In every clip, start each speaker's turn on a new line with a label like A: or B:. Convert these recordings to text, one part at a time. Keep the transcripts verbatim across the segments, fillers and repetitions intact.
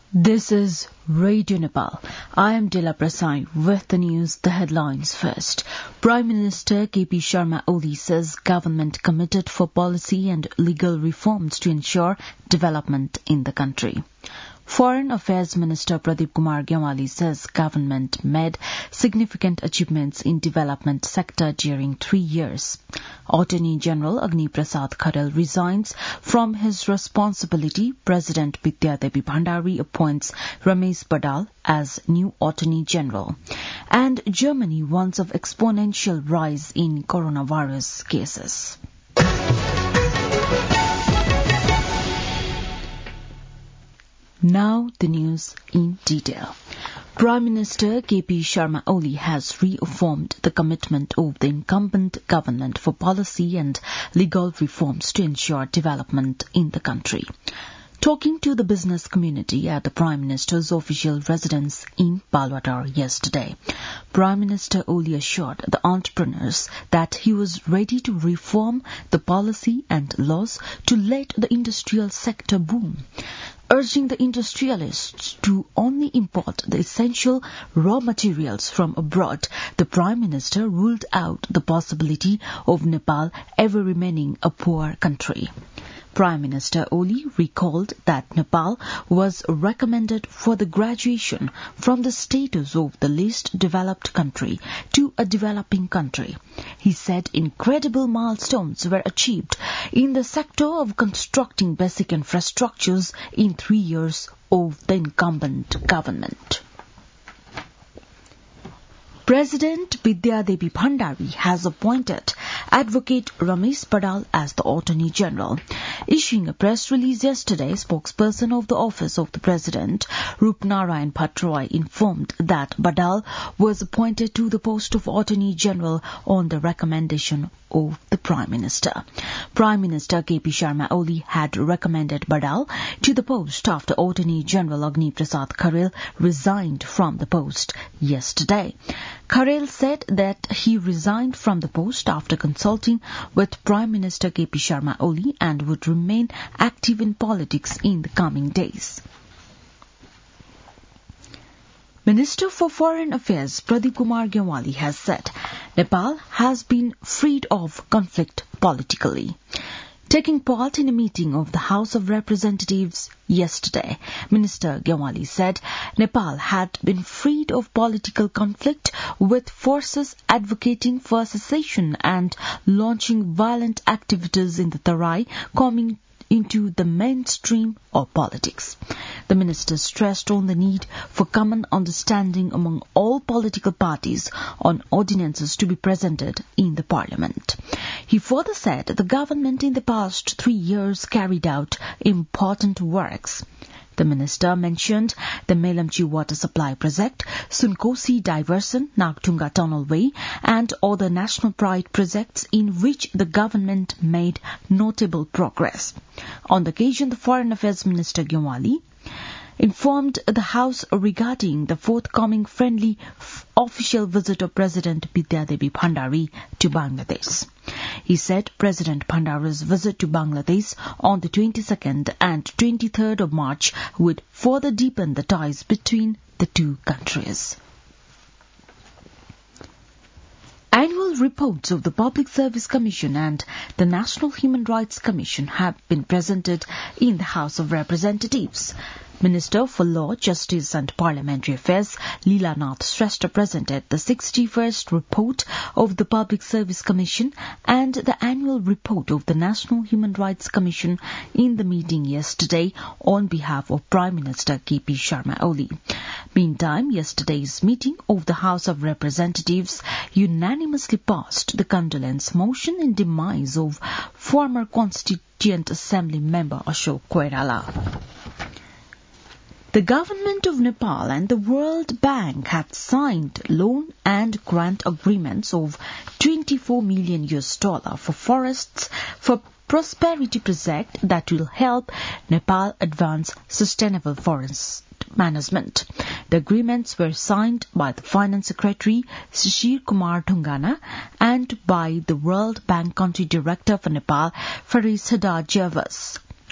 A: This is Radio Nepal. I am Dila Prasai with the news, the headlines first. Prime Minister K P Sharma Oli says government committed for policy and legal reforms to ensure development in the country. Foreign Affairs Minister Pradeep Kumar Gyawali says government made significant achievements in development sector during three years. Attorney General Agni Prasad Kharel resigns from his responsibility. President Bidya Devi Bhandari appoints Ramesh Badal as new Attorney General. And Germany warns of exponential rise in coronavirus cases. Now the news in detail. Prime Minister K P Sharma Oli has reaffirmed the commitment of the incumbent government for policy and legal reforms to ensure development in the country. Talking to the business community at the Prime Minister's official residence in Balwadar yesterday, Prime Minister Oli assured the entrepreneurs that he was ready to reform the policy and laws to let the industrial sector boom. Urging the industrialists to only import the essential raw materials from abroad, the Prime Minister ruled out the possibility of Nepal ever remaining a poor country. Prime Minister Oli recalled that Nepal was recommended for the graduation from the status of the least developed country to a developing country. He said incredible milestones were achieved in the sector of constructing basic infrastructures in three years of the incumbent government. President Bidya Devi Bhandari has appointed Advocate Ramesh Badal as the Attorney General. Issuing a press release yesterday, spokesperson of the Office of the President, Rupnarayan Bhattroy, informed that Badal was appointed to the post of Attorney General on the recommendation of the Prime Minister. Prime Minister K P Sharma Oli had recommended Badal to the post after Attorney General Agni Prasad Kharel resigned from the post yesterday. Kharel said that he resigned from the post after consulting with Prime Minister K P Sharma Oli and would remain active in politics in the coming days. Minister for Foreign Affairs Pradeep Kumar Gyawali has said Nepal has been freed of conflict politically. Taking part in a meeting of the House of Representatives yesterday, Minister Gyawali said Nepal had been freed of political conflict with forces advocating for secession and launching violent activities in the Tarai coming into the mainstream of politics. The minister stressed on the need for common understanding among all political parties on ordinances to be presented in the parliament. He further said the government in the past three years carried out important works. The minister mentioned the Melamchi water supply project, Sunkosi diversion, Nagtunga tunnel way, and other national pride projects in which the government made notable progress. On the occasion, the Foreign Affairs Minister Gyawali informed the House regarding the forthcoming friendly f- official visit of President Bidya Devi Bhandari to Bangladesh. He said President Bhandari's visit to Bangladesh on the twenty-second and twenty-third of March would further deepen the ties between the two countries. Annual reports of the Public Service Commission and the National Human Rights Commission have been presented in the House of Representatives. Minister for Law, Justice and Parliamentary Affairs, Leela Nath Shrestha, presented the sixty-first report of the Public Service Commission and the annual report of the National Human Rights Commission in the meeting yesterday on behalf of Prime Minister K P Sharma Oli. Meantime, yesterday's meeting of the House of Representatives unanimously passed the condolence motion in demise of former Constituent Assembly member Ashok Koirala. The government of Nepal and the World Bank have signed loan and grant agreements of twenty-four million U S dollar for forests for prosperity project that will help Nepal advance sustainable forest management. The agreements were signed by the Finance Secretary Shishir Kumar Dhungana and by the World Bank Country Director for Nepal, Faris Hada Javas.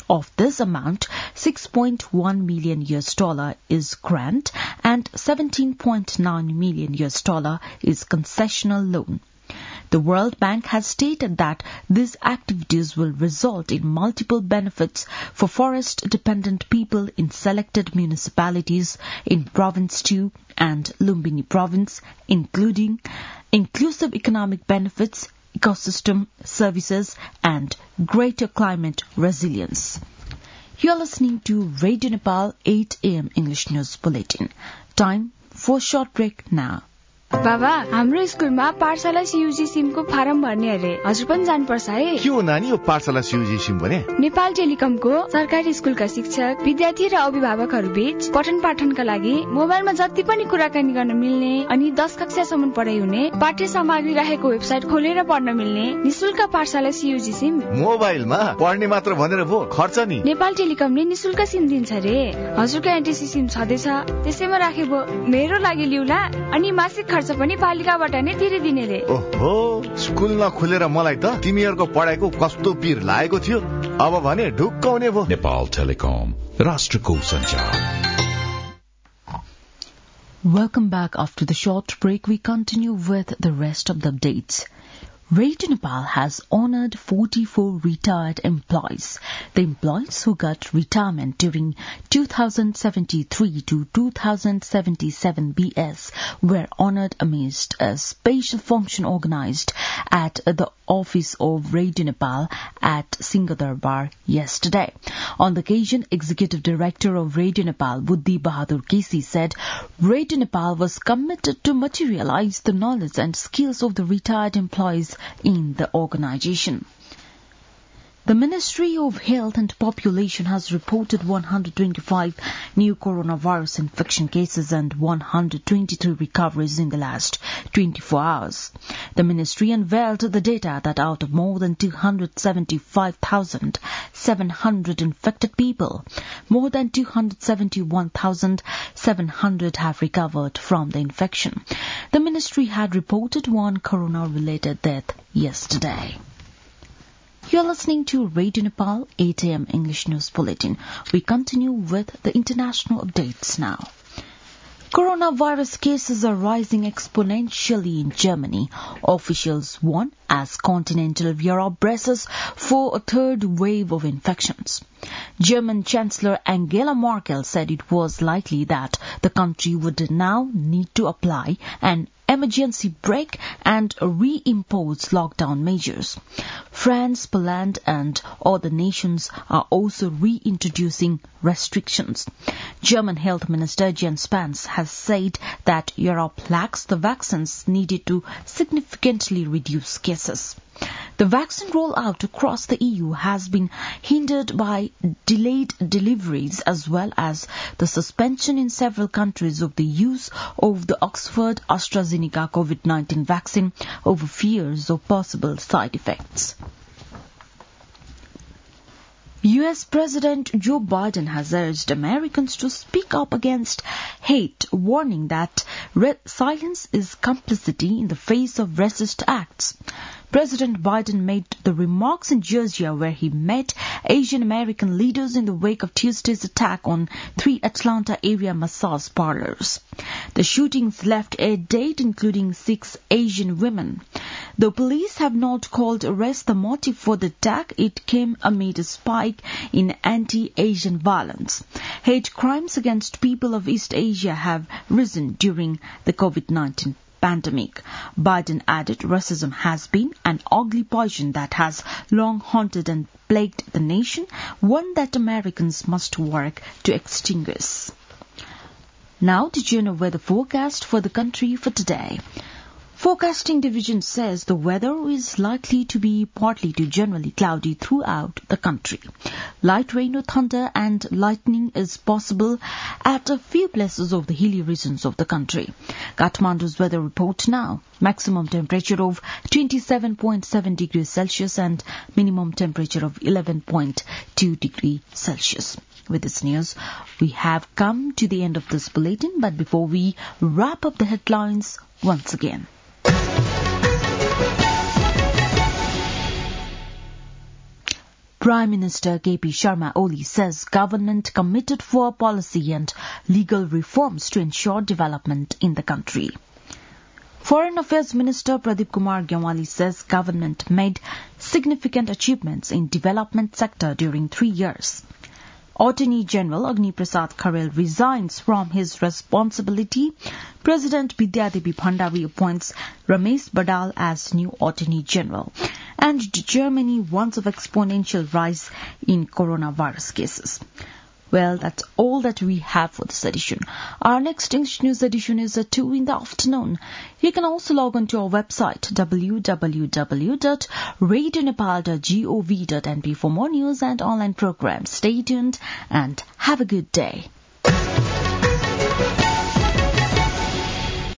A: Of this amount, six point one million U S dollar is grant and seventeen point nine million U S dollar is concessional loan. The World Bank has stated that these activities will result in multiple benefits for forest-dependent people in selected municipalities in Province two and Lumbini Province, including inclusive economic benefits, ecosystem services, and greater climate resilience. You are listening to Radio Nepal eight a m English News Bulletin. Time for a short break now.
B: बाबा हाम्रो स्कुलमा पाठशाला CUG Simco form भर्ने अरे हजुर पनि जानुपर्छ है
C: के हो नानी यो पाठशाला सीयूजी सिम भने
B: नेपाल टेलिकमको सरकारी स्कुलका शिक्षक विद्यार्थी र अभिभावकहरू बीच पठन पाठनका लागि मोबाइलमा जति पनि कुराकानी गर्न मिल्ने अनि दस कक्षासम्म पढाइ हुने पाठ्य सामग्री रहेको वेबसाइट खोलेर पढ्न मिल्ने निशुल्क पाठशाला सीयूजी सिम
C: मोबाइलमा पढ्ने मात्र भनेर भो खर्च नि
B: नेपाल टेलिकमले निशुल्क सिम दिन्छ रे हजुरको एनटीसी सिम छँदैछ त्यसैमा राखेको मेरो लागि लिउला अनि मासिक खर्च पनि पालिकाबाट नै तिरिदिने रे
C: ओहो स्कुल नखुलेर मलाई त तिमीहरुको पढाइको कस्तो पीर लागेको थियो अब भने ढुक्क हुने भो
D: नेपाल टेलिकम राष्ट्रको सञ्चार
A: Welcome back. After the short break, we continue with the rest of the updates. Radio Nepal has honoured forty-four retired employees. The employees who got retirement during two thousand seventy-three to two thousand seventy-seven B S were honoured amidst a special function organised at the office of Radio Nepal at Singadarbar yesterday. On the occasion, Executive Director of Radio Nepal, Buddhi Bahadur Kesi, said Radio Nepal was committed to materialise the knowledge and skills of the retired employees in the organisation. The Ministry of Health and Population has reported one hundred twenty-five new coronavirus infection cases and one hundred twenty-three recoveries in the last twenty-four hours. The ministry unveiled the data that out of more than two hundred seventy-five thousand seven hundred infected people, more than two hundred seventy-one thousand seven hundred have recovered from the infection. The ministry had reported one corona-related death yesterday. You're listening to Radio Nepal eight a m English News Bulletin. We continue with the international updates now. Coronavirus cases are rising exponentially in Germany. Officials warn as continental Europe braces for a third wave of infections. German Chancellor Angela Merkel said it was likely that the country would now need to apply an emergency brake and reimpose lockdown measures. France, Poland and other nations are also reintroducing restrictions. German Health Minister Jens Spahn has said that Europe lacks the vaccines needed to significantly reduce cases. The vaccine rollout across the E U has been hindered by delayed deliveries as well as the suspension in several countries of the use of the Oxford AstraZeneca COVID nineteen vaccine over fears of possible side effects. U S President Joe Biden has urged Americans to speak up against hate, warning that re- silence is complicity in the face of racist acts. President Biden made the remarks in Georgia where he met Asian American leaders in the wake of Tuesday's attack on three Atlanta area massage parlors. The shootings left a dead, including six Asian women. Though police have not called arrest the motive for the attack, it came amid a spike in anti-Asian violence. Hate crimes against people of East Asia have risen during the COVID nineteen pandemic. Biden added racism has been an ugly poison that has long haunted and plagued the nation, one that Americans must work to extinguish. Now the general weather forecast for the country for today. Forecasting Division says the weather is likely to be partly to generally cloudy throughout the country. Light rain or thunder and lightning is possible at a few places of the hilly regions of the country. Kathmandu's weather report now. Maximum temperature of twenty-seven point seven degrees Celsius and minimum temperature of eleven point two degrees Celsius. With this news, we have come to the end of this bulletin, but before we wrap up the headlines once again. Prime Minister K P Sharma Oli says government committed for policy and legal reforms to ensure development in the country. Foreign Affairs Minister Pradeep Kumar Gyawali says government made significant achievements in development sector during three years. Attorney General Agni Prasad Kharel resigns from his responsibility. President Bidya Devi Bhandari appoints Ramesh Badal as new Attorney General. And Germany warns of exponential rise in coronavirus cases. Well, that's all that we have for this edition. Our next English news edition is at two in the afternoon. You can also log on to our website w w w dot radio nepal dot gov dot n p for more news and online programs. Stay tuned and have a good day.